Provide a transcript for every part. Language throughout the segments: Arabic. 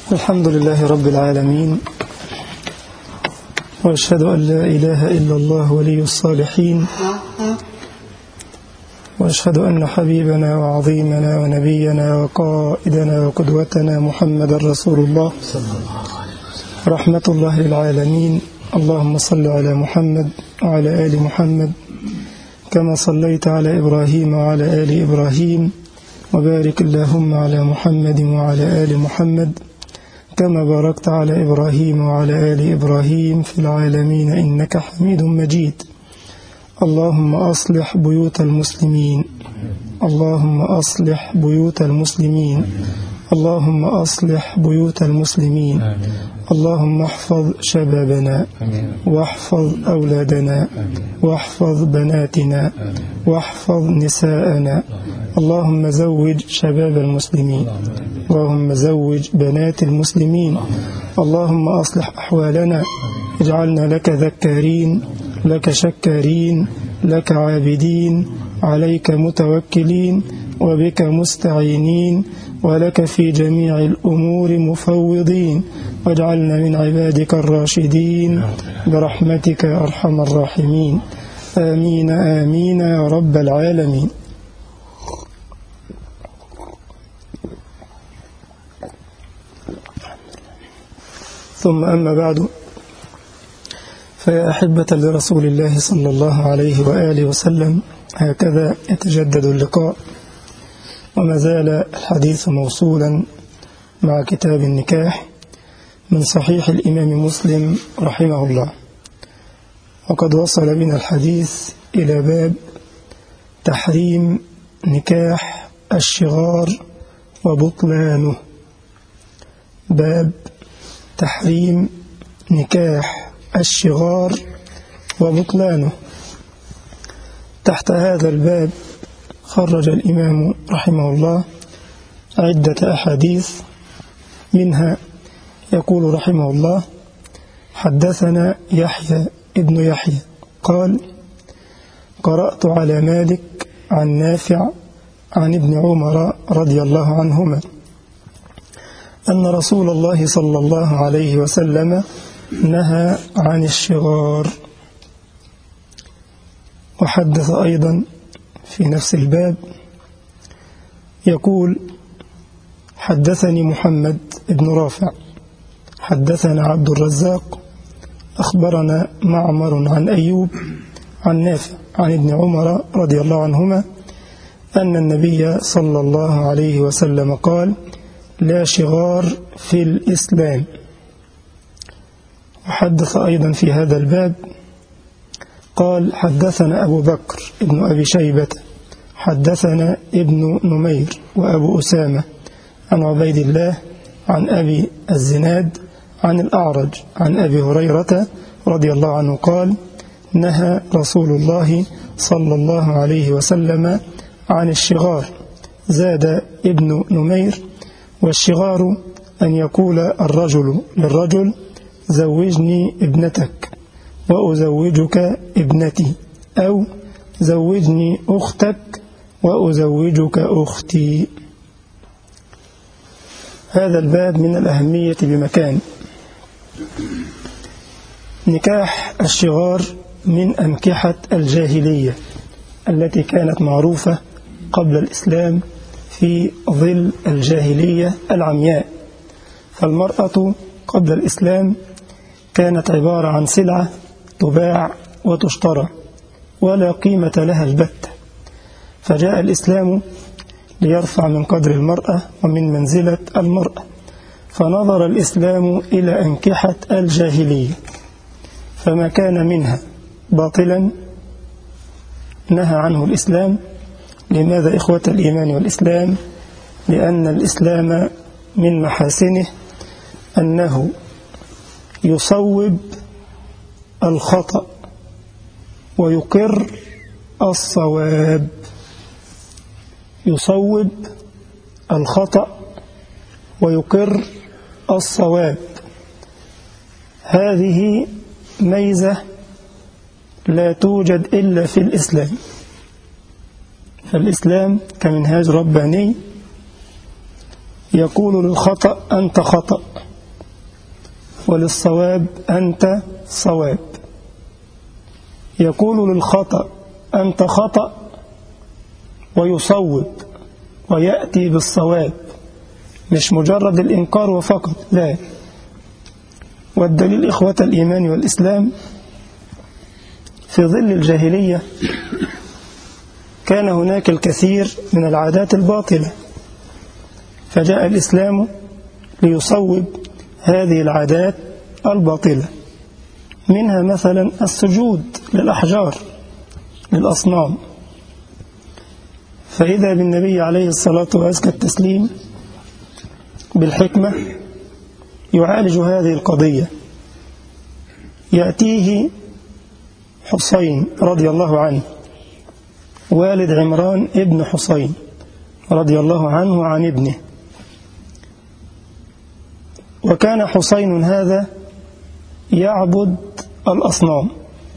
الحمد لله رب العالمين، وأشهد أن لا إله إلا الله ولي الصالحين، وأشهد أن حبيبنا وعظيمنا ونبينا وقائدنا وقدوتنا محمد رسول الله رحمة الله للعالمين. اللهم صل على محمد وعلى آل محمد كما صليت على إبراهيم وعلى آل إبراهيم، وبارك اللهم على محمد وعلى آل محمد كما باركت على إبراهيم وعلى آل إبراهيم في العالمين إنك حميد مجيد. اللهم أصلح بيوت المسلمين، اللهم أصلح بيوت المسلمين، اللهم أصلح بيوت المسلمين. اللهم احفظ شبابنا واحفظ أولادنا واحفظ بناتنا واحفظ نساءنا. اللهم زوج شباب المسلمين، اللهم زوج بنات المسلمين. اللهم أصلح أحوالنا، اجعلنا لك ذكارين، لك شكارين، لك عابدين، عليك متوكلين، وبك مستعينين، ولك في جميع الأمور مفوضين، واجعلنا من عبادك الراشدين برحمتك يا أرحم الراحمين. آمين آمين يا رب العالمين. ثم أما بعد، فيا أحبة لرسول الله صلى الله عليه وآله وسلم، هكذا يتجدد اللقاء، وما زال الحديث موصولا مع كتاب النكاح من صحيح الإمام مسلم رحمه الله. وقد وصل بنا الحديث إلى باب تحريم نكاح الشغار وبطلانه. باب تحريم نكاح الشغار وبطلانه. تحت هذا الباب خرج الإمام رحمه الله عدة أحاديث، منها يقول رحمه الله: حدثنا يحيى ابن يحيى قال: قرأت على مالك عن نافع عن ابن عمر رضي الله عنهما أن رسول الله صلى الله عليه وسلم نهى عن الشغار. وحدث أيضا في نفس الباب يقول: حدثني محمد بن رافع حدثنا عبد الرزاق أخبرنا معمر عن أيوب عن نافع عن ابن عمر رضي الله عنهما أن النبي صلى الله عليه وسلم قال: لا شغار في الإسلام. وحدث أيضا في هذا الباب قال: حدثنا أبو بكر ابن أبي شيبة حدثنا ابن نمير وأبو أسامة عن عبيد الله عن أبي الزناد عن الأعرج عن أبي هريرة رضي الله عنه قال: نهى رسول الله صلى الله عليه وسلم عن الشغار. زاد ابن نمير: والشغار أن يقول الرجل للرجل: زوجني ابنتك وأزوجك ابنتي، أو زوجني أختك وأزوجك أختي. هذا الباب من الأهمية بمكان. نكاح الشغار من أنكحة الجاهلية التي كانت معروفة قبل الإسلام في ظل الجاهلية العمياء. فالمرأة قبل الإسلام كانت عبارة عن سلعة تباع وتشترى ولا قيمة لها البتة. فجاء الإسلام ليرفع من قدر المرأة ومن منزلة المرأة، فنظر الإسلام إلى أنكحة الجاهلية، فما كان منها باطلا نهى عنه الإسلام. لماذا إخوة الإيمان والإسلام؟ لأن الإسلام من محاسنه أنه يصوب الخطأ ويقر الصواب. يصوب الخطأ ويقر الصواب. هذه ميزة لا توجد إلا في الإسلام. فالإسلام كمنهاج رباني يقول للخطأ أنت خطأ، وللصواب أنت صواب. يقول للخطأ أنت خطأ ويصوب ويأتي بالصواب، مش مجرد الإنكار وفقط، لا. والدليل إخوة الإيمان والإسلام، في ظل الجاهلية كان هناك الكثير من العادات الباطلة، فجاء الإسلام ليصوب هذه العادات الباطلة، منها مثلا السجود للأحجار للأصنام. فإذا بالنبي عليه الصلاة وأزكى التسليم بالحكمة يعالج هذه القضية. يأتيه حسين رضي الله عنه، والد عمران ابن حسين رضي الله عنه عن ابنه، وكان حسين هذا يعبد الأصنام.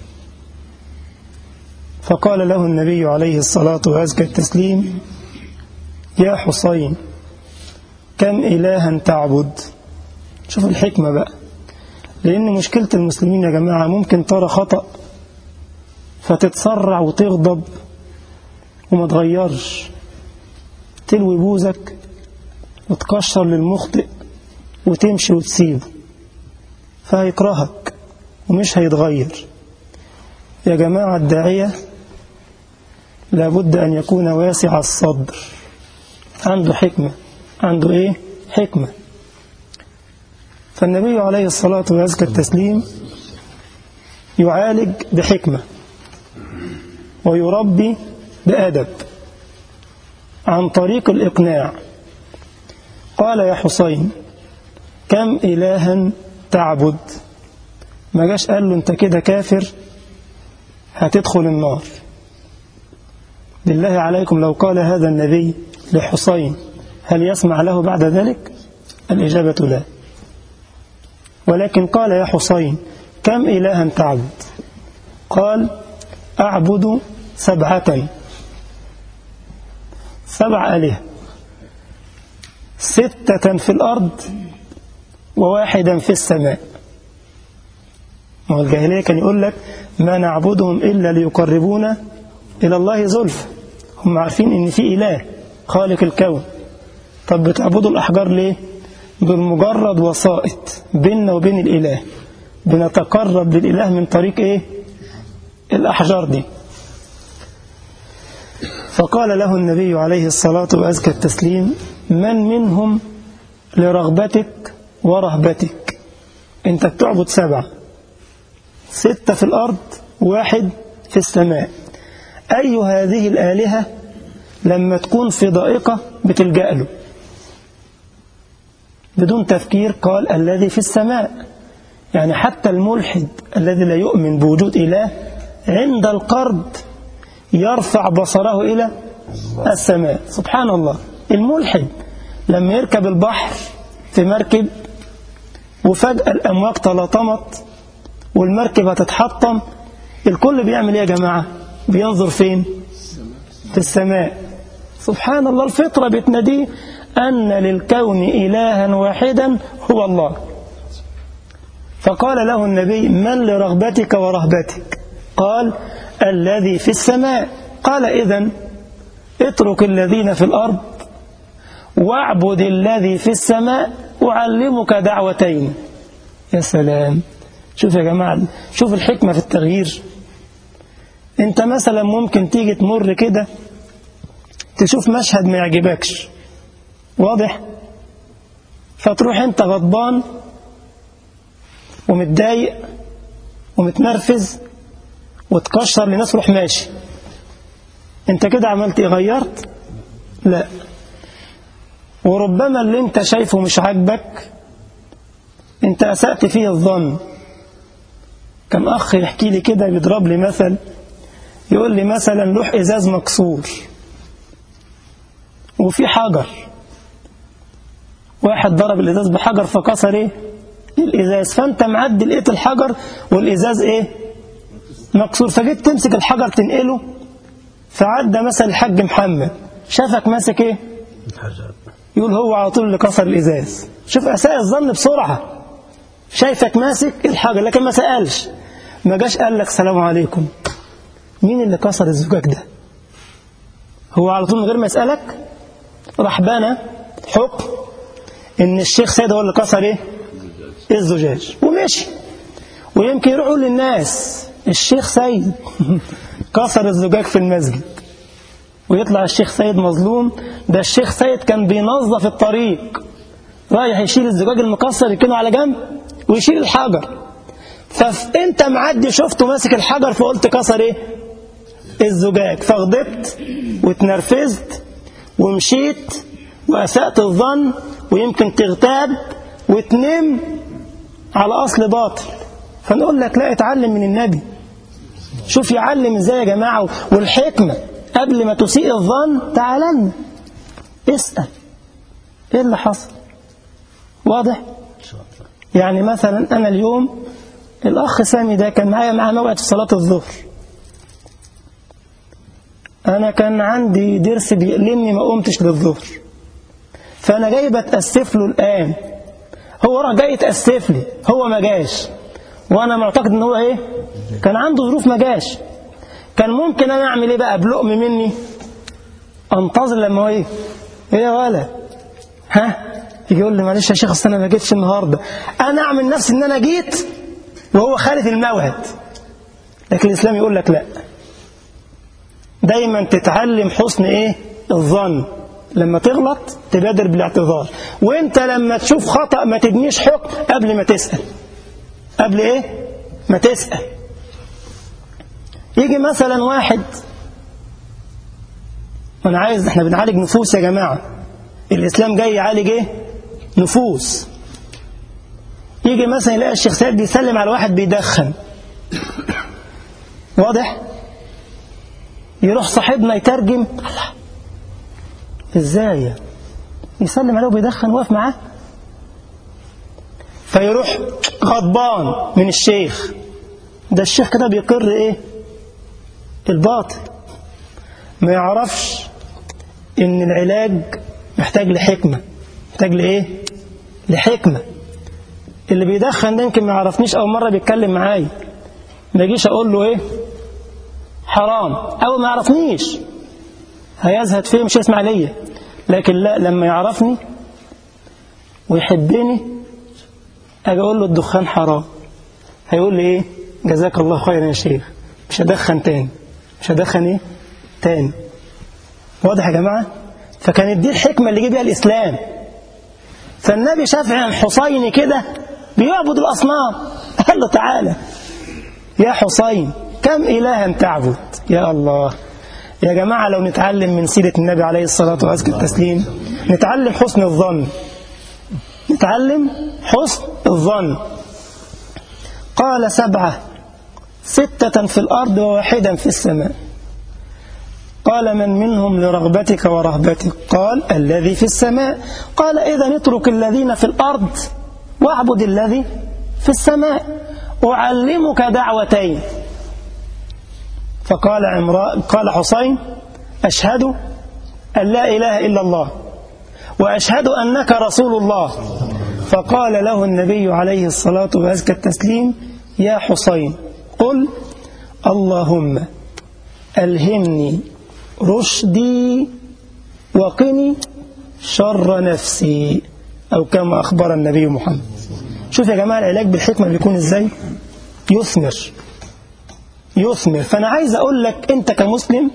فقال له النبي عليه الصلاة وأزكى التسليم: يا حسين كم إلها تعبد؟ شوف الحكمة بقى، لأن مشكلة المسلمين يا جماعة ممكن ترى خطأ فتتسرع وتغضب وما تغيرش، تلوي بوزك وتكشر للمخطئ وتمشي وتسيبه، فهيكرهك ومش هيتغير. يا جماعة الداعية لابد أن يكون واسع الصدر، عنده حكمة، عنده إيه؟ حكمة. فالنبي عليه الصلاة وأزكى التسليم يعالج بحكمة ويربي بأدب عن طريق الإقناع. قال: يا حسين كم إلها تعبد؟ ما جاش قال له أنت كده كافر هتدخل النار. بالله عليكم لو قال هذا النبي لحسين هل يسمع له بعد ذلك؟ الإجابة لا. ولكن قال: يا حسين كم إلها تعبد؟ قال: أعبد 7، 7 آلهة، 6 في الأرض و1 في السماء. ما هو الجاهلية كان يقول لك ما نعبدهم إلا ليقربونا إلى الله زلفى. هم عارفين إن في إله خالق الكون، طب بتعبدوا الأحجار ليه؟ دول مجرد وسائط بيننا وبين الإله، بنتقرب للإله من طريق إيه؟ الأحجار دي. فقال له النبي عليه الصلاة وأزكى التسليم: من منهم لرغبتك ورهبتك؟ أنت بتعبد 7، 6 في الأرض 1 في السماء. أي هذه الآلهة لما تكون في ضائقة بتلجأ له بدون تفكير؟ قال: الذي في السماء. يعني حتى الملحد الذي لا يؤمن بوجود إله عند القرب يرفع بصره إلى السماء. سبحان الله. الملحد لما يركب البحر في مركب وفجأة الأمواج تلاطمت والمركب هتتحطم، الكل بيعمل ايه يا جماعة؟ بينظر فين؟ في السماء. سبحان الله. الفطرة بتناديه أن للكون إلها واحدا هو الله. فقال له النبي: من لرغبتك ورهبتك؟ قال: الذي في السماء. قال: إذن اترك الذين في الأرض واعبد الذي في السماء أعلمك دعوتين. يا سلام. شوف يا جماعة، شوف الحكمة في التغيير. انت مثلا ممكن تيجي تمر كده تشوف مشهد ما يعجبكش، واضح؟ فتروح انت غضبان ومتضايق ومتنرفز وتكشر لناس، روح ماشي. انت كده عملت ايه؟ غيرت؟ لا. وربما اللي انت شايفه مش عاجبك انت أسأت فيه الظن. كان أخ يحكي لي كده، بيضرب لي مثل، يقول لي مثلا لوح إزاز مكسور وفي حجر، واحد ضرب الإزاز بحجر فكسر ايه؟ الإزاز. فأنت معدي لقيت الحجر والإزاز ايه؟ مكسور. فجيت تمسك الحجر تنقله، فعدى مثلا الحاج محمد شافك ماسك ايه؟ يقول هو على طول اللي كسر الإزاز. شوف أساء الظن بسرعة، شايفك ماسك الحاجة لكن ما سألش، ما جاش قال لك سلام عليكم مين اللي كسر الزجاج ده. هو على طول من غير ما يسألك راح بنى حكم إن الشيخ سيد هو اللي كسر إيه؟ الزجاج ومشي. ويمكن يروحوا للناس الشيخ سيد كسر الزجاج في المسجد، ويطلع الشيخ سيد مظلوم. ده الشيخ سيد كان بينظف الطريق، رايح يشيل الزجاج المكسر يركنه على جنب ويشيل الحجر، فانت معدي شفته ماسك الحجر فقلت كسر ايه؟ الزجاج، فغضبت واتنرفزت ومشيت وأسأت الظن، ويمكن تغتاب وتنم على أصل باطل. فنقول لك لا، اتعلم من النبي، شوف يعلم ازاي يا جماعة. والحكمة قبل ما تسيء الظن تعال لنا اسأل ايه اللي حصل. واضح؟ يعني مثلا أنا اليوم الأخ سامي ده كان معايا مع موعد في صلاة الظهر، أنا كان عندي ضرس بيألمني ما قمتش للظهر، فأنا جاي بتأسف له الآن، هو راح جاي يتأسف لي، هو ما جاش، وأنا معتقد إن هو إيه؟ كان عنده ظروف ما جاش. كان ممكن أنا أعمل إيه بقى بلقم مني؟ أنتظر لما هو إيه يا ولا ها يجي يقول لي معلش يا شيخ أصل أنا ما جيتش النهاردة، أنا أعمل نفسي إن أنا جيت وهو خالف الموعد. لكن الإسلام يقول لك لا، دايما تتعلم حسن إيه؟ الظن. لما تغلط تبادر بالاعتذار، وانت لما تشوف خطأ ما تبنيش حكم قبل ما تسأل. قبل ايه؟ ما تسأل. يجي مثلا واحد، وانا عايز، احنا بنعالج نفوس يا جماعة، الإسلام جاي يعالج ايه؟ نفوس. يجي مثلا يلاقي الشيخ سيد بيسلم على واحد بيدخن، واضح؟ يروح صاحبنا يترجم، الله ازاي يسلم عليه وبيدخن واقف معاه؟ فيروح غضبان من الشيخ، ده الشيخ كده بيقر ايه؟ الباطل. ما يعرفش ان العلاج محتاج لحكمة، محتاج لايه؟ لحكمة. اللي بيدخن ده يمكن ما يعرفنيش، اول مرة بيتكلم معايا ما يجيش اقول له ايه؟ حرام، او ما يعرفنيش هيزهد فيه مش يسمع ليا. لكن لا، لما يعرفني ويحبني اجي اقول له الدخان حرام، هيقول لي ايه؟ جزاك الله خيرا يا شيخ، مش هدخن تاني، مش هدخن ايه تاني. واضح يا جماعة؟ فكانت دي الحكمة اللي جه بيها الإسلام. فالنبي شاف عن حسين كده بيعبد الأصنام، قال له تعالى يا حسين كم إلها تعبد؟ يا الله يا جماعة، لو نتعلم من سيرة النبي عليه الصلاة والتسليم نتعلم حسن الظن، نتعلم حسن الظن. قال 7 6 في الأرض و1 في السماء. قال من منهم لرغبتك ورهبتك؟ قال الذي في السماء. قال إذن اترك الذين في الأرض واعبد الذي في السماء، أعلمك دعوتين. فقال قال حسين أشهد أن لا إله إلا الله وأشهد أنك رسول الله. فقال له النبي عليه الصلاة والتسليم يا حسين قل اللهم ألهمني رشدي وقني شر نفسي، أو كما أخبر النبي محمد. شوف يا جماعة العلاج بالحكمة بيكون إزاي؟ يثمر. فأنا عايز أقول لك أنت كمسلم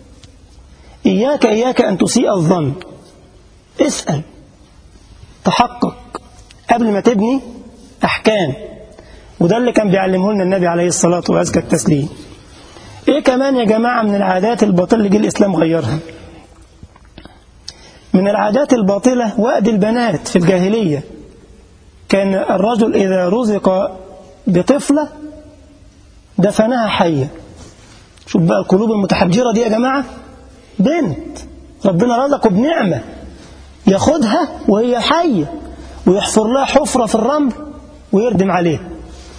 إياك أن تسيء الظن، اسأل، تحقق قبل ما تبني أحكام. وده اللي كان بيعلمه لنا النبي عليه الصلاة والتسليم. إيه كمان يا جماعة من العادات الباطلة اللي جه الإسلام غيرها؟ من العادات الباطلة وأد البنات في الجاهلية. كان الرجل إذا رزق بطفلة دفنها حية. شوف بقى القلوب المتحجرة دي يا جماعة، بنت ربنا رزقه بنعمة ياخدها وهي حية ويحفر لها حفرة في الرمل ويردم عليها.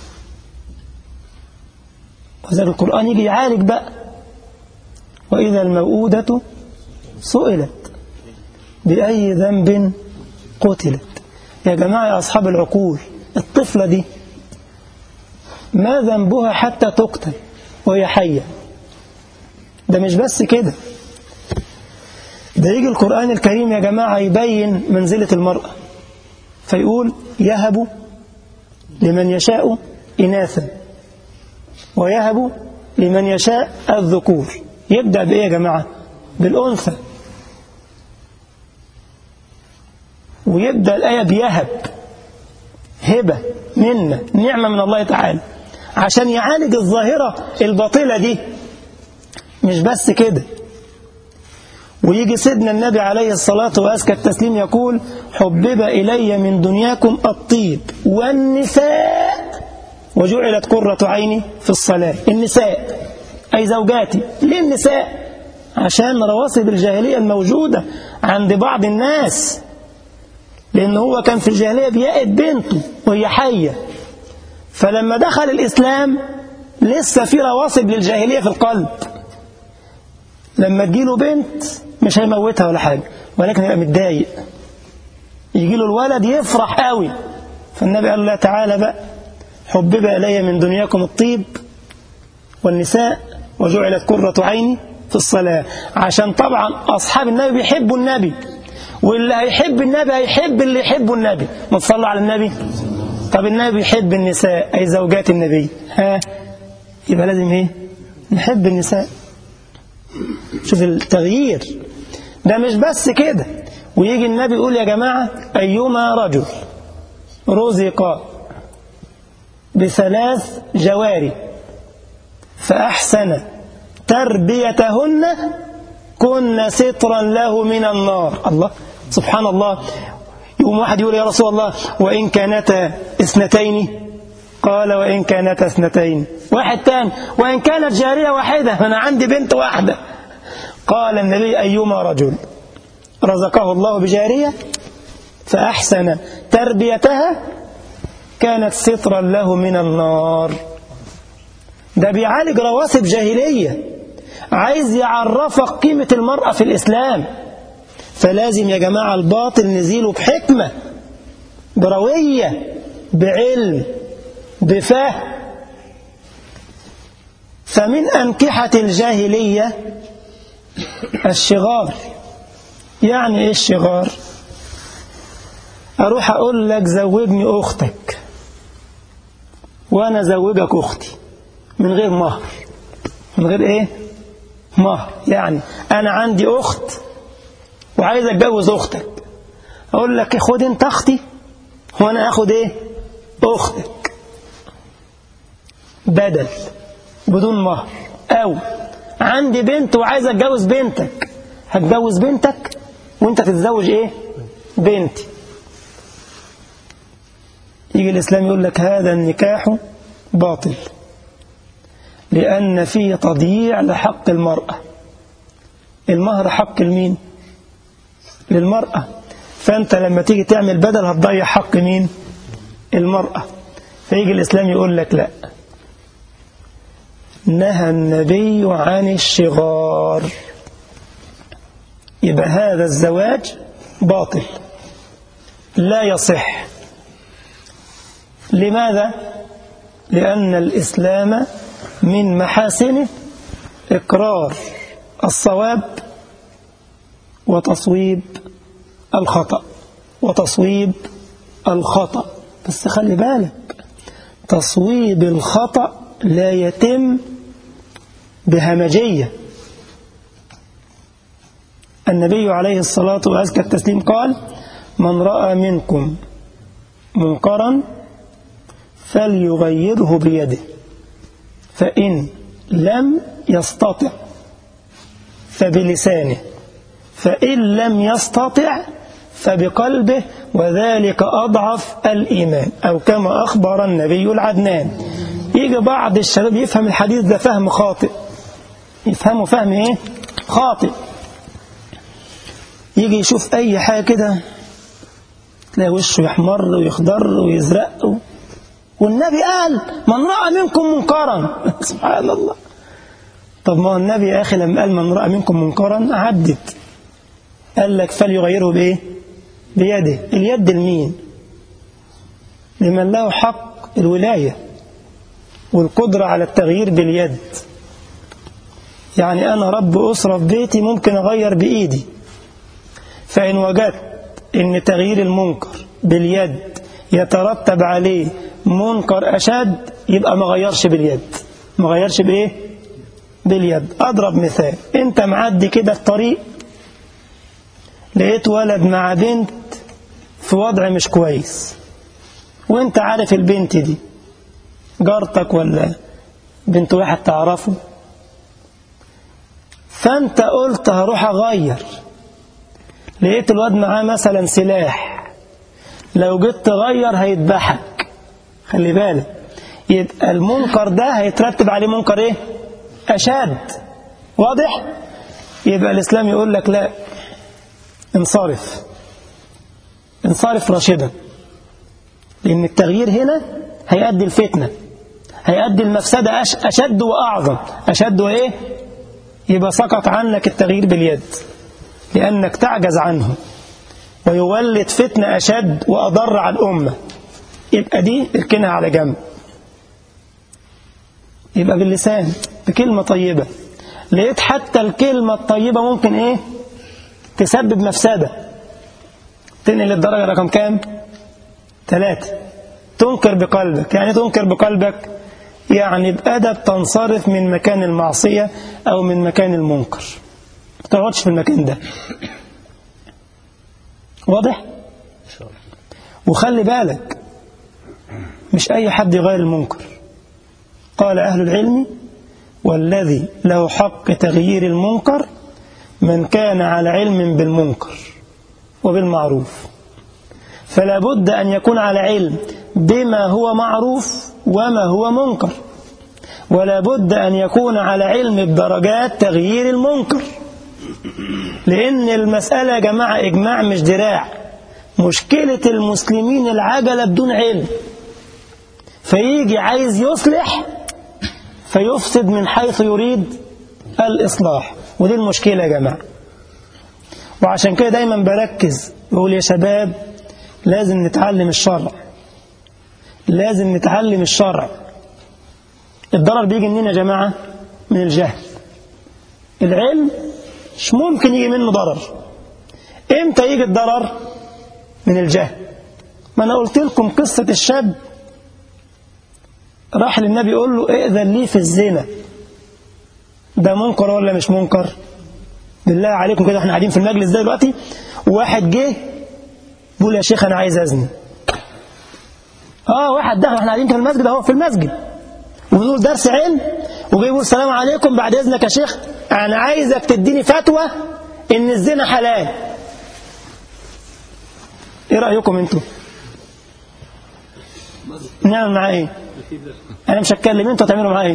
وذلك القرآن يجي يعالج بقى، وإذا الموءودة سئلت بأي ذنب قتلت. يا جماعة يا أصحاب العقول، الطفلة دي ما ذنبها حتى تقتل وهي حية؟ ده مش بس كده، ده يجي القرآن الكريم يا جماعة يبين منزلة المرأة فيقول يهب لمن يشاء إناثا ويهب لمن يشاء الذكور. يبدأ بإيه يا جماعة؟ بالأنثى، ويبدأ الآية بيهب، هبة منا، نعمة من الله تعالى، عشان يعالج الظاهرة الباطلة دي. مش بس كده، ويجي سيدنا النبي عليه الصلاة وأزكى التسليم يقول حبب إلي من دنياكم الطيب والنساء وجعلت قرة عيني في الصلاة. النساء أي زوجاتي. ليه النساء؟ عشان رواسب الجاهلية الموجودة عند بعض الناس، لأن هو كان في الجاهلية بيائد بنته وهي حية، فلما دخل الإسلام لسه في رواسب للجاهلية في القلب. لما تجيله بنت مش هيموتها ولا حاجة، ولكن يبقى متضايق، يجيله الولد يفرح قوي. فالنبي قال له تعالى بقى حبب إلي من دنياكم الطيب والنساء وجعلت قرة عيني في الصلاة. عشان طبعا أصحاب النبي بيحبوا النبي، واللي هيحب النبي هيحب اللي يحبه النبي. ما تصلوا على النبي. طب النبي يحب النساء أي زوجات النبي، يبقى لازم ايه؟ نحب النساء. شوف التغيير ده. مش بس كده، ويجي النبي يقول يا جماعة أيما رجل رزق بثلاث جواري فأحسن تربيتهن كن سترا له من النار. الله سبحان الله. يقوم واحد يقول يا رسول الله وإن كانتا اثنتين؟ قال وإن كانتا اثنتين. واحد تاني وإن كانت جارية واحدة، أنا عندي بنت واحدة. قال النبي أيما رجل رزقه الله بجارية فأحسن تربيتها كانت سترا له من النار. ده بيعالج رواسب جاهلية، عايز يعرفك قيمة المرأة في الإسلام. فلازم يا جماعة الباطل نزيله بحكمة، بروية، بعلم، بفهم. فمن أنكحة الجاهلية الشغار. يعني إيه الشغار؟ أروح أقول لك زوجني أختك وأنا زوجك أختي من غير مهر. من غير إيه؟ مهر. يعني أنا عندي أخت وعايز أتجوز أختك، أقول لك خد أنت أختي وأنا أخد إيه؟ أختك، بدل بدون مهر. أو عندي بنت وعايز أتجوز بنتك، هتجوز بنتك وأنت تتزوج إيه؟ بنتي. يجي الإسلام يقول لك هذا النكاح باطل، لأن فيه تضييع لحق المرأة. المهر حق المين؟ للمرأة. فأنت لما تيجي تعمل بدل هتضيع حق مين؟ المرأة. فيجي الإسلام يقول لك لا، نهى النبي عن الشغار، يبقى هذا الزواج باطل لا يصح. لماذا؟ لأن الإسلام من محاسنه إقرار الصواب وتصويب الخطأ، وتصويب الخطأ. بس خلي بالك، تصويب الخطأ لا يتم بهمجية. النبي عليه الصلاة وأزكى التسليم قال من رأى منكم منكرا فليغيره بيده، فإن لم يستطع فبلسانه، فإن لم يستطع فبقلبه، وذلك أضعف الإيمان، أو كما أخبر النبي العدنان. يجي بعض الشباب يفهم الحديث ده فهم خاطئ، يفهمه فهم إيه؟ خاطئ. يجي يشوف أي حاجة كده تلاقي وشه يحمر ويخضر ويزرق، والنبي قال من رأى منكم منكرا. سبحان الله. طب ما النبي يا أخي لما قال من رأى منكم منكرا عدت، قال لك فليغيره بإيه؟ بيده. اليد لمين؟ لمن له حق الولاية والقدرة على التغيير باليد. يعني أنا رب أسرة في بيتي ممكن أغير بإيدي، فإن وجدت إن تغيير المنكر باليد يترتب عليه منكر أشد يبقى ما غيرش باليد. ما غيرش بإيه؟ باليد. أضرب مثال، أنت معدي كده الطريق لقيت ولد مع بنت في وضع مش كويس، وانت عارف البنت دي جارتك ولا بنت واحد تعرفه، فانت قلت هروح اغير، لقيت الواد معاه مثلا سلاح، لو جيت تغير هيذبحك، خلي بالك، يبقى المنكر ده هيترتب عليه منكر ايه؟ اشد. واضح؟ يبقى الاسلام يقول لك لا، انصرف، انصرف راشدا، لأن التغيير هنا هيؤدي الفتنة، هيؤدي المفسدة أشد وأعظم. أشد وإيه؟ يبقى سقط عنك التغيير باليد لأنك تعجز عنه، ويولد فتنة أشد وأضر على الأمة. يبقى دي اركنها على جنب. يبقى باللسان بكلمة طيبة. لقيت حتى الكلمة الطيبة ممكن إيه؟ تسبب مفسدة. تنقل الدرجة رقم كام؟ 3. تنكر بقلبك. يعني تنكر بقلبك يعني بأدب تنصرف من مكان المعصية أو من مكان المنكر، ما تقعدش في المكان ده. واضح؟ وخلي بالك مش أي حد يغير المنكر. قال أهل العلم والذي له حق تغيير المنكر من كان على علم بالمنكر وبالمعروف. فلا بد أن يكون على علم بما هو معروف وما هو منكر، ولا بد أن يكون على علم بدرجات تغيير المنكر، لأن المسألة يا جماعة إجماع مش دراع. مشكلة المسلمين العجلة بدون علم، فيجي عايز يصلح فيفسد من حيث يريد الإصلاح، ودي المشكلة يا جماعة. وعشان كده دايما بركز بقول يا شباب لازم نتعلم الشرع، لازم نتعلم الشرع. الضرر بيجي منين يا جماعة؟ من الجهل. العلم مش ممكن يجي منه ضرر. امتى يجي الضرر؟ من الجهل. ما أنا قلت لكم قصة الشاب راح للنبي يقول له ائذن لي في الزنا. ده منكر ولا مش منكر؟ بالله عليكم كده احنا قاعدين في المجلس ده دلوقتي وواحد جه بيقول يا شيخ انا عايز ازني. واحد دخل، احنا قاعدين في المسجد اهو، في المسجد وبنقول درس علم، وجاي يقول السلام عليكم بعد اذنك يا شيخ انا عايزك تديني فتوى ان الزنا حلال. ايه رايكم انتوا؟ نعمل معاه ايه؟ انا مش هتكلم، انتوا هتعملوا معاه ايه؟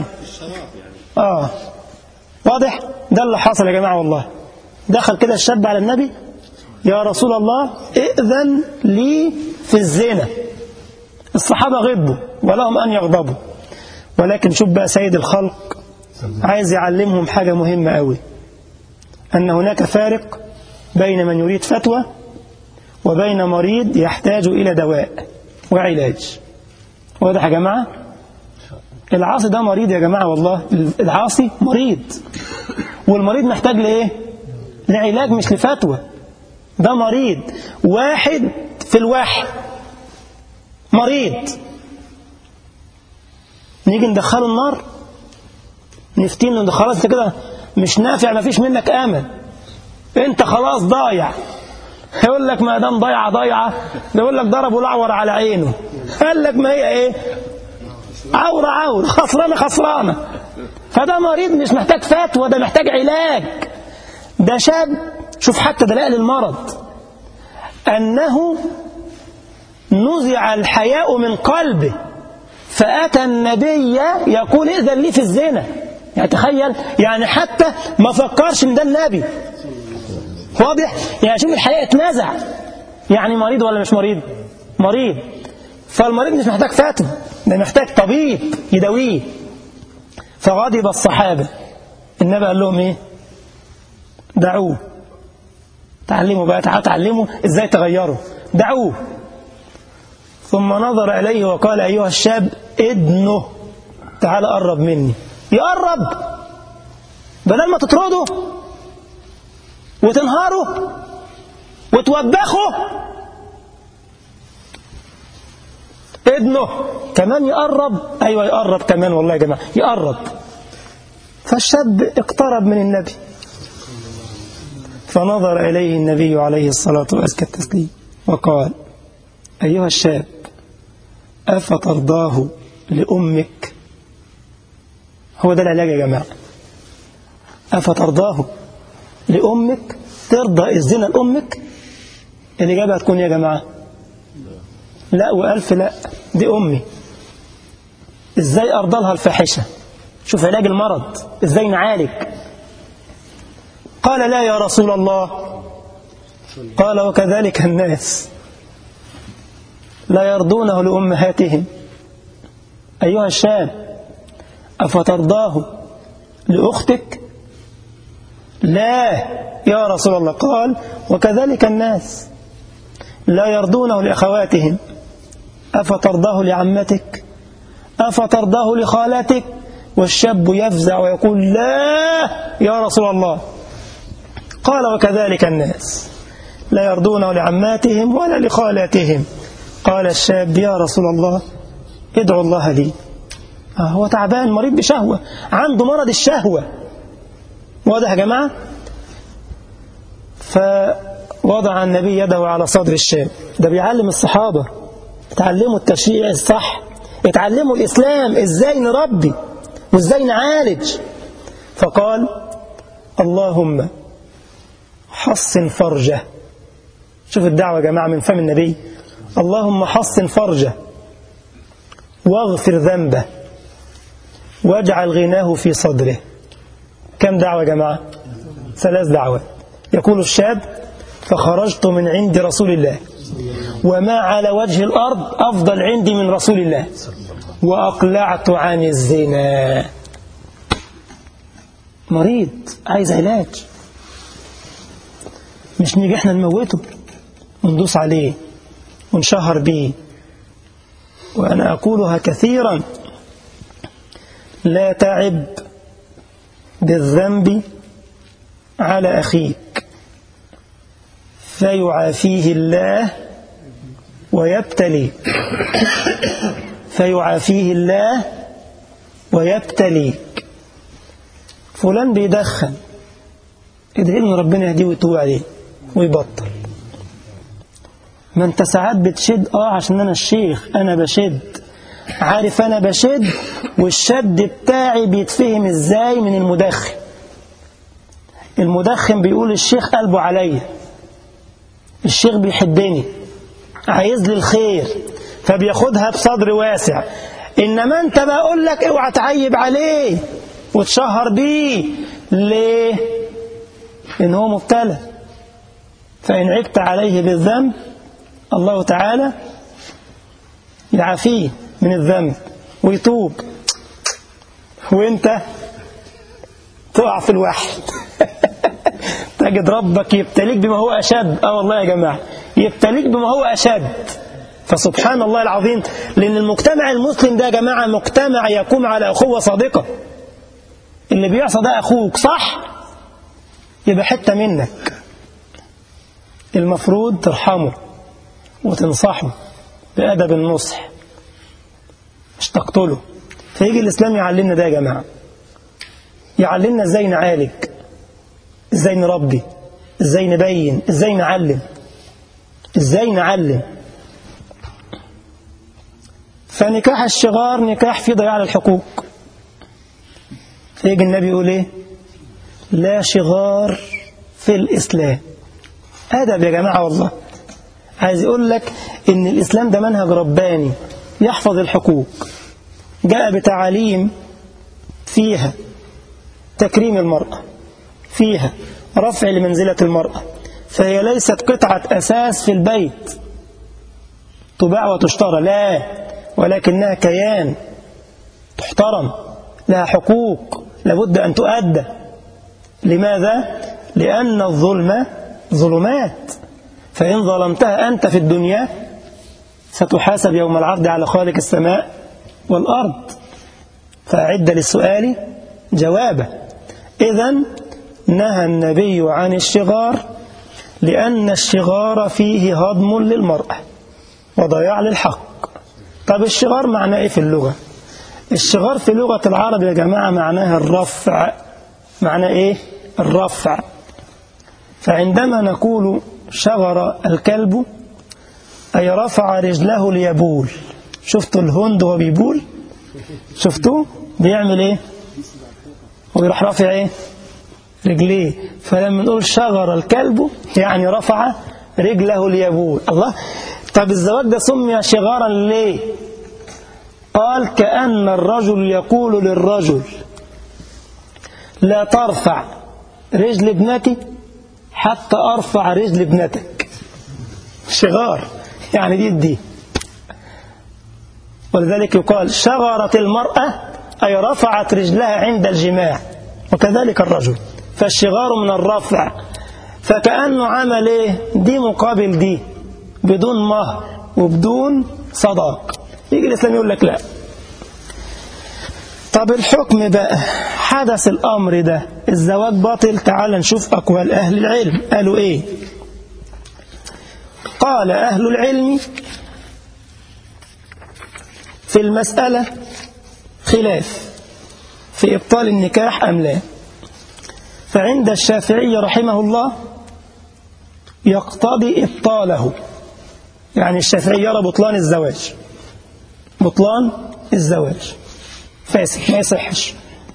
واضح؟ ده اللي حصل يا جماعه. والله دخل كده الشاب على النبي يا رسول الله ائذن لي في الزنا. الصحابه غضبوا ولهم ان يغضبوا، ولكن شوف بقى سيد الخلق عايز يعلمهم حاجه مهمه قوي، ان هناك فارق بين من يريد فتوى وبين مريض يحتاج الى دواء وعلاج. واضح يا جماعه؟ العاصي ده مريض يا جماعة، والله العاصي مريض، والمريض محتاج لإيه؟ لعلاج مش لفتوى. ده مريض، واحد في الواحد مريض، نيجي ندخله النار نفتينه ده خلاص انت كده مش نافع، ما فيش منك امل، انت خلاص ضايع. يقول لك ما دام ضايعه يقول لك ضربوا الأعور على عينه. قال لك ما هي ايه؟ عورة خسرانة. فده مريض مش محتاج فتوى، ده محتاج علاج. ده شاب، شوف حتى دلائل المرض أنه نزع الحياء من قلبه فأتى النبي يقول ائذن لي في الزنا. يعني تخيل، يعني حتى ما فكرش ان ده النبي. واضح؟ يعني شوف الحياء اتنزع. يعني مريض ولا مش مريض؟ مريض. فالمريض مش محتاج فتوى، ده محتاج طبيب يداويه. فغضب الصحابة، النبي قال لهم ايه؟ دعوه تعلموا بقى، تعلموا إزاي تغيروا، دعوه. ثم نظر إليه وقال أيها الشاب ادنه، تعال قرب مني. يقرب بدل ما تطرده وتنهاره وتوبخه، ادنه كمان يقرب. أيوة يقرب كمان، والله يا جماعة يقرب. فالشاب اقترب من النبي، فنظر إليه النبي عليه الصلاة والسلام وقال أيها الشاب أفترضاه لأمك؟ هو ده العلاج يا جماعة. أفترضاه لأمك؟ ترضى الزنا لأمك؟ الإجابة هتكون يا جماعة لا وألف لا، دي أمي. إزاي أرضى لها الفاحشة؟ شوف علاج المرض إزاي نعالج. قال لا يا رسول الله. قال وكذلك الناس لا يرضونه لأمهاتهم. أيها الشاب أفترضاه لأختك؟ لا يا رسول الله. قال وكذلك الناس لا يرضونه لأخواتهم. أفترضاه لعمتك؟ أفترضاه لخالتك؟ والشاب يفزع ويقول لا يا رسول الله. قال وكذلك الناس لا يرضونه لعماتهم ولا لخالاتهم. قال الشاب يا رسول الله ادعو الله لي. هو تعبان مريض بشهوة، عنده مرض الشهوة، واضح يا جماعة؟ فوضع النبي يده على صدر الشاب. ده بيعلم الصحابة، اتعلموا التشريع الصح، اتعلموا الإسلام ازاي نربي وازاي نعالج. فقال اللهم حصن فرجه. شوف الدعوة يا جماعة من فم النبي. اللهم حصن فرجه واغفر ذنبه واجعل غناه في صدره. كم دعوة يا جماعة؟ 3 دعوات. يقول الشاب فخرجت من عند رسول الله وما على وجه الأرض أفضل عندي من رسول الله وأقلعت عن الزنا. مريض عايز علاج، مش نيجي احنا نموته وندوس عليه ونشهر به. وأنا أقولها كثيرا لا تعب بالذنب على أخيك فيعافيه الله ويبتليك. فيعافيه الله ويبتليك. فلان بيدخن، ادعي له ربنا يهديه ويتوب عليه ويبطل. ما انت ساعات بتشد عشان انا الشيخ انا بشد، عارف انا بشد والشد بتاعي بيتفهم ازاي من المدخن. المدخن بيقول الشيخ قلبه عليا، الشيخ بيحبني عايز لي الخير فبياخدها بصدر واسع. انما انت بقول لك اوعى تعيب عليه وتشهر بيه. ليه؟ لان هو مبتلى. فان عبت عليه بالذنب الله تعالى يعافيه من الذنب ويتوب، وانت تقع في الوحل. تجد ربك يبتليك بما هو أشد. والله يا جماعة يبتليك بما هو أشد. فسبحان الله العظيم، لأن المجتمع المسلم ده يا جماعة مجتمع يقوم على أخوة صادقة. اللي بيعصى ده أخوك صح يبقى حتة منك، المفروض ترحمه وتنصحه بأدب النصح مش تقتله. فيجي الإسلام يعلمنا ده يا جماعة، يعلمنا ازاي نعالج، ازاي نربي، ازاي نبين، ازاي نعلم، ازاي نعلم. فنكاح الشغار نكاح فيه ضياع للحقوق. فيجي النبي يقول ايه؟ لا شغار في الإسلام. أدب يا جماعة. والله عايز يقول لك ان الإسلام ده منهج رباني يحفظ الحقوق، جاء بتعاليم فيها تكريم المرأة، فيها رفع لمنزلة المرأة. فهي ليست قطعة أساس في البيت تباع وتشترى، لا، ولكنها كيان تحترم، لها حقوق لابد أن تؤدى. لماذا؟ لأن الظلم ظلمات، فإن ظلمتها أنت في الدنيا ستحاسب يوم العرض على خالق السماء والأرض. فأعد للسؤال جوابه. إذن نهى النبي عن الشغار لأن الشغار فيه هضم للمرأة وضياع للحق. طب الشغار معناه إيه في اللغة؟ الشغار في لغة العرب يا جماعة معناها الرفع. معناه إيه؟ الرفع. فعندما نقول شغر الكلب أي رفع رجله ليبول. شفتوا الهند وهو بيبول؟ شفتوه؟ بيعمل إيه؟ ويروح رافع إيه؟ رجليه. فلما نقول شغر الكلب يعني رفع رجله ليبول. الله. طب الزواج ده سمي شغارا ليه؟ قال كأن الرجل يقول للرجل لا ترفع رجل ابنتي حتى أرفع رجل ابنتك. شغار يعني دي. ولذلك يقال شغرت المرأة أي رفعت رجلها عند الجماع، وكذلك الرجل. فالشغار من الرفع، فكأنه عمل إيه؟ دي مقابل دي بدون مهر وبدون صداق. يجي الإسلام يقول لك لا. طب الحكم بقى، حدث الأمر ده الزواج باطل. تعال نشوف أقوال أهل العلم قالوا إيه. قال أهل العلم في المسألة خلاف في إبطال النكاح أم لا. فعند الشافعي رحمه الله يقتضي إبطاله، يعني الشافعي يرى بطلان الزواج، بطلان الزواج فاسد ما يصحش.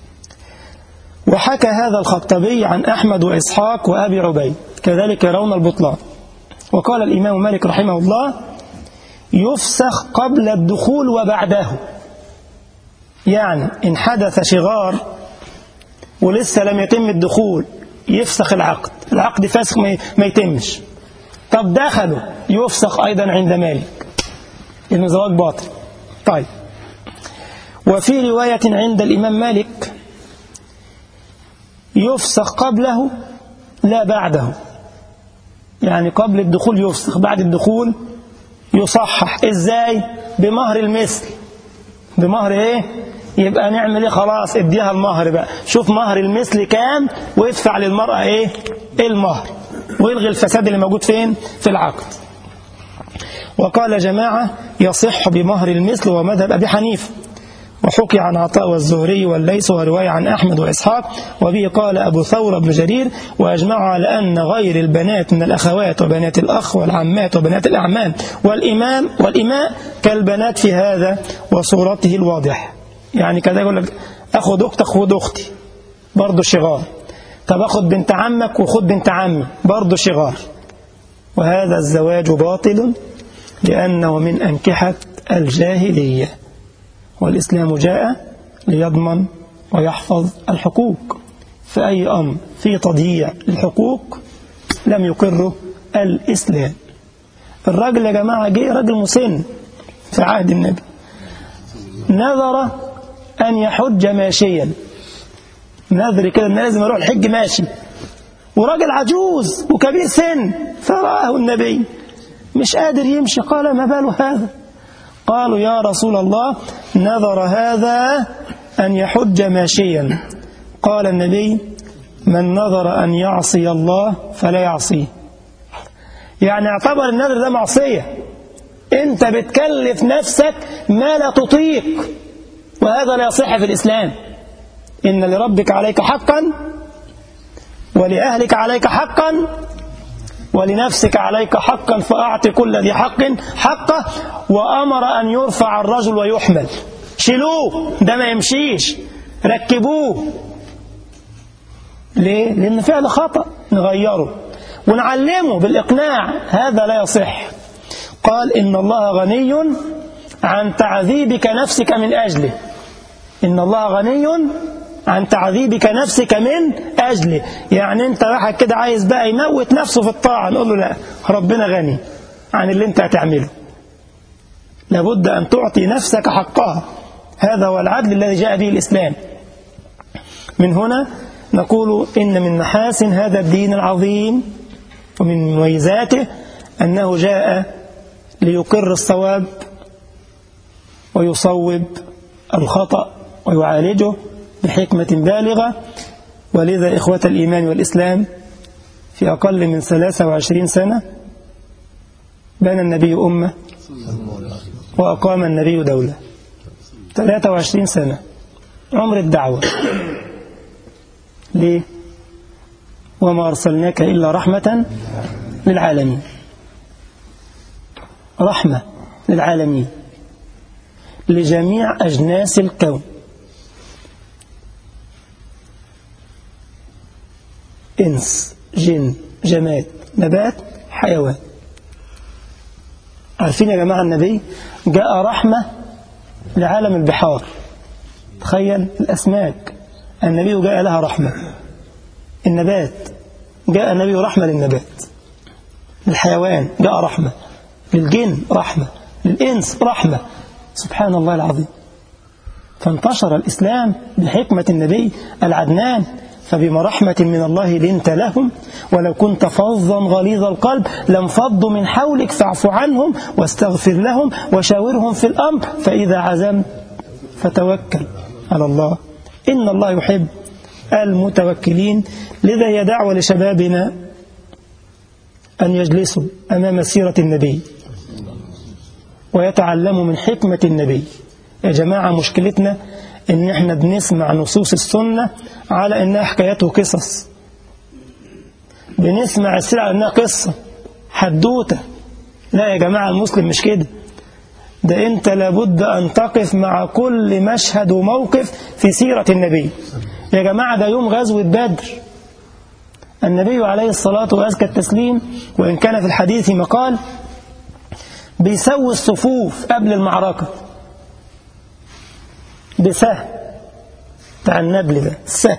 وحكى هذا الخطبي عن أحمد وإسحاق وأبي عبيد كذلك يرون البطلان. وقال الإمام مالك رحمه الله يفسخ قبل الدخول وبعده، يعني إن حدث شغار ولسه لم يتم الدخول يفسخ العقد، العقد فاسخ ما يتمش. طب دخلوا يفسخ أيضا عند مالك، إنه زواج باطل. طيب، وفي رواية عند الإمام مالك يفسخ قبله لا بعده، يعني قبل الدخول يفسخ، بعد الدخول يصحح. إزاي؟ بمهر المثل. بمهر إيه؟ يبقى نعمل إيه؟ خلاص اديها المهر بقى، شوف مهر المثل كام وادفع للمرأة إيه؟ المهر، ويلغي الفساد اللي موجود فين؟ في العقد. وقال جماعة يصح بمهر المثل ومذهب أبي حنيفة، وحكي عن عطاء والزهري والليث ورواية عن أحمد وإسحاق، وبه قال أبو ثور بن جرير. وأجمعوا على أن غير البنات من الأخوات وبنات الأخ والعمات وبنات الأعمام والإماء كالبنات في هذا وصورته الواضحة. يعني كذا يقول لك أخذ أختك خذ أختي برضو شغار، طب أخذ بنت عمك وخذ بنت عمي برضو شغار. وهذا الزواج باطل لأنه من أنكحة الجاهلية، والإسلام جاء ليضمن ويحفظ الحقوق. فأي أمر في تضييع الحقوق لم يقره الإسلام. الراجل يا جماعة جه راجل مسن في عهد النبي، نذر أن يحج ماشيا، نذر كده أن لازم أروح الحج ماشي، وراجل عجوز وكبير سن. فرآه النبي مش قادر يمشي، قال ما بال هذا؟ قالوا يا رسول الله نذر هذا أن يحج ماشيا. قال النبي من نذر أن يعصي الله فلا يعصيه. يعني اعتبر النذر ده معصية، انت بتكلف نفسك ما لا تطيق، وهذا لا يصح في الإسلام. إن لربك عليك حقا ولأهلك عليك حقا ولنفسك عليك حقا فأعط كل ذي حق حقه. وأمر أن يرفع الرجل ويحمل، شيلوه ده ما يمشيش، ركبوه. ليه؟ لأن فعل خطأ، نغيره ونعلمه بالإقناع، هذا لا يصح. قال إن الله غني عن تعذيبك نفسك من أجله، إن الله غني عن تعذيبك نفسك من أجله. يعني أنت واحد كده عايز بقى يموت نفسه في الطاعة، نقول له لا، ربنا غني عن اللي أنت هتعمله، لابد أن تعطي نفسك حقها. هذا هو العدل الذي جاء به الإسلام. من هنا نقول إن من محاسن هذا الدين العظيم ومن مميزاته أنه جاء ليقر الصواب ويصوب الخطأ ويعالجه بحكمة بالغة. ولذا إخوة الإيمان والإسلام في أقل من 23 سنة بنى النبي أمة وأقام النبي دولة. 23 سنة عمر الدعوة. ليه؟ وما أرسلناك إلا رحمة للعالمين. رحمة للعالمين لجميع أجناس الكون، إنس جن جماد نبات حيوان. عارفين يا جماعة النبي جاء رحمة لعالم البحار. تخيل الأسماك النبي جاء لها رحمة. النبات جاء النبي رحمة للنبات. للحيوان جاء رحمة. للجن رحمة. للإنس رحمة. سبحان الله العظيم. فانتشر الإسلام بحكمة النبي العدنان. فبما رحمة من الله لنت لهم ولو كنت فظا غليظ القلب لانفضوا من حولك فاعف عنهم واستغفر لهم وشاورهم في الأمر فإذا عزمت فتوكل على الله إن الله يحب المتوكلين. لذا هي دعوة لشبابنا أن يجلسوا أمام سيرة النبي ويتعلموا من حكمة النبي. يا جماعة مشكلتنا إن إحنا بنسمع نصوص السنة على إنها حكايات وقصص. بنسمع السيرة على إنها قصة حدوتة. لا يا جماعة المسلم مش كده. ده أنت لابد أن تقف مع كل مشهد وموقف في سيرة النبي. يا جماعة ده يوم غزوة بدر النبي عليه الصلاة وأزكى التسليم وإن كان في الحديث مقال بيسوي الصفوف قبل المعركة بسهم بتاع النبل ده السهم.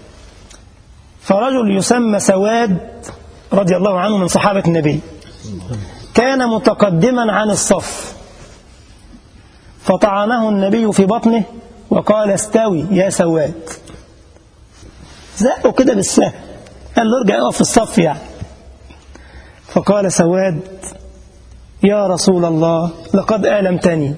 فرجل يسمى سواد رضي الله عنه من صحابة النبي كان متقدما عن الصف فطعنه النبي في بطنه وقال استوي يا سواد. زقه كده بالسهم قال له ارجع اقف في الصف يعني. فقال سواد يا رسول الله لقد آلمتني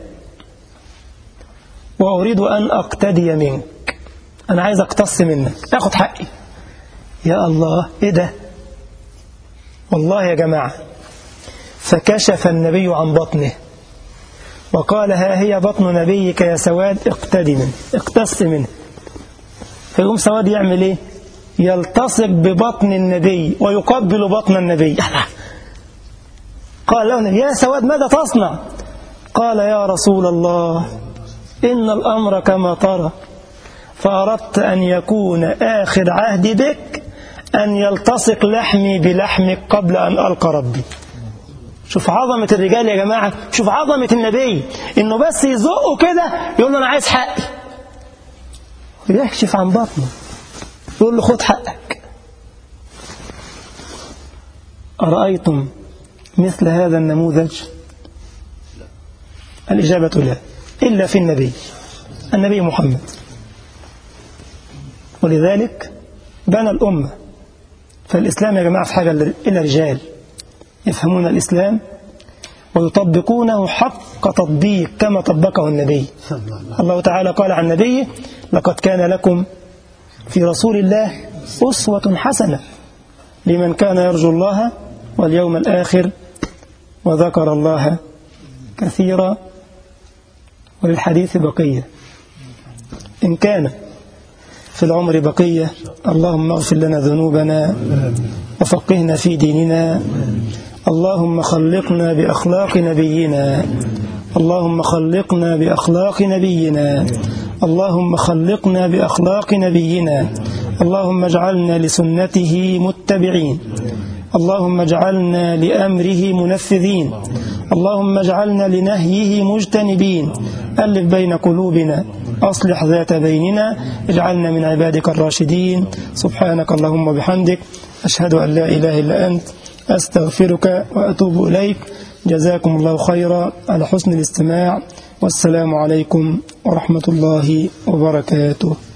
وأريد أن أقتدي منك. أنا عايز أقتص منك أخذ حقي. يا الله إيه ده. والله يا جماعة فكشف النبي عن بطنه وقال ها هي بطن نبيك يا سواد اقتدي منه اقتص منه. فيقوم سواد يعمل ايه؟ يلتصق ببطن النبي ويقبل بطن النبي. قال له النبي يا سواد ماذا تصنع؟ قال يا رسول الله إن الأمر كما ترى فأردت أن يكون آخر عهدي بك أن يلتصق لحمي بلحمك قبل أن ألقى ربي. شوف عظمة الرجال يا جماعة. شوف عظمة النبي إنه بس يزقه كده يقول له أنا عايز حقي ويكشف عن بطنه يقول له خد حقك. أرأيتم مثل هذا النموذج؟ الإجابة لا إلا في النبي محمد. ولذلك بنى الأمة. فالإسلام يا جماعة في حاجة إلا رجال يفهمون الإسلام ويطبقونه حق تطبيق كما طبقه النبي. الله تعالى قال عن النبي لقد كان لكم في رسول الله أسوة حسنة لمن كان يرجو الله واليوم الآخر وذكر الله كثيرا. وللحديث بقية إن كان في العمر بقية. اللهم اغفر لنا ذنوبنا وفقهنا في ديننا. اللهم خلقنا بأخلاق نبينا. اللهم خلقنا بأخلاق نبينا. اللهم خلقنا بأخلاق نبينا. اللهم اجعلنا لسنته متبعين. اللهم اجعلنا لأمره منفذين. اللهم اجعلنا لنهيه مجتنبين. ألف بين قلوبنا أصلح ذات بيننا اجعلنا من عبادك الراشدين. سبحانك اللهم وبحمدك أشهد أن لا إله إلا أنت أستغفرك وأتوب إليك. جزاكم الله خيرا على حسن الاستماع والسلام عليكم ورحمة الله وبركاته.